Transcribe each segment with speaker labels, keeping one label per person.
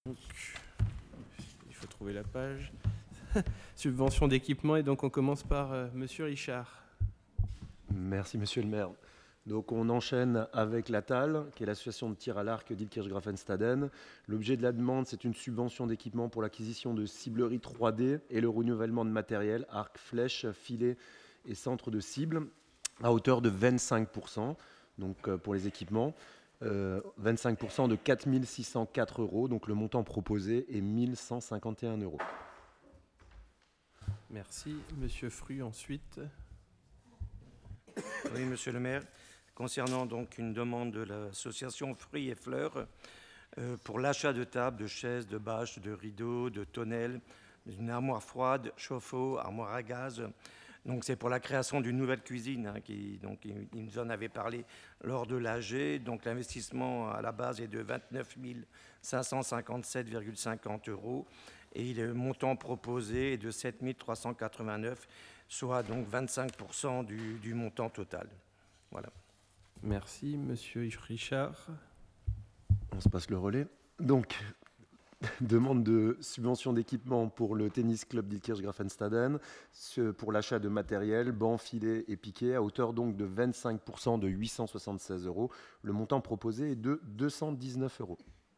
Speaker 1: Donc, il faut trouver la page. Subvention d'équipement, et donc on commence par Monsieur Richard.
Speaker 2: Merci Monsieur le maire. Donc on enchaîne avec la TAL, qui est l'association de tir à l'arc d'Ilkirch-Graffenstaden. L'objet de la demande, c'est une subvention d'équipement pour l'acquisition de cibleries 3D et le renouvellement de matériel, arcs, flèches, filets et centres de cible, à hauteur de 25%, donc pour les équipements. 25% de 4 604 €, donc le montant proposé est 1 151 €.
Speaker 1: Merci. Monsieur Fru, ensuite.
Speaker 3: Oui, monsieur le maire, concernant donc une demande de l'association Fruits et Fleurs pour l'achat de tables, de chaises, de bâches, de rideaux, de tonnelles, d'une armoire froide, chauffe-eau, armoire à gaz. Donc c'est pour la création d'une nouvelle cuisine, donc il nous en avait parlé lors de l'AG. Donc l'investissement à la base est de 29 557,50 € et le montant proposé est de 7 389, soit donc 25% du montant total. Voilà.
Speaker 1: Merci. Monsieur Richard.
Speaker 2: On se passe le relais. Donc, demande de subvention d'équipement pour le tennis club d'Ilkirch-Graffenstaden, pour l'achat de matériel, bancs, filets et piquets, à hauteur donc de 25% de 876 €. Le montant proposé est de 219 €.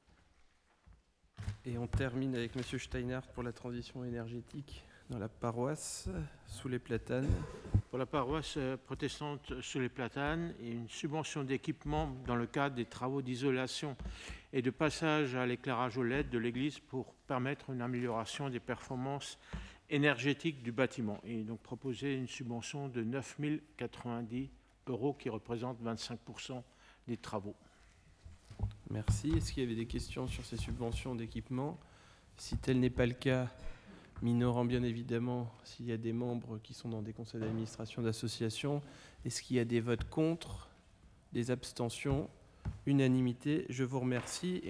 Speaker 1: Et on termine avec Monsieur Steinhardt pour la transition énergétique dans la paroisse, sous les platanes.
Speaker 4: Pour la paroisse protestante sous les platanes, et une subvention d'équipement dans le cadre des travaux d'isolation et de passage à l'éclairage au LED de l'église pour permettre une amélioration des performances énergétiques du bâtiment. Et donc proposer une subvention de 9 090 € qui représente 25% des travaux.
Speaker 1: Merci. Est-ce qu'il y avait des questions sur ces subventions d'équipement? Si tel n'est pas le cas, minorant bien évidemment s'il y a des membres qui sont dans des conseils d'administration d'associations. Est-ce qu'il y a des votes contre, des abstentions? Unanimité. Je vous remercie.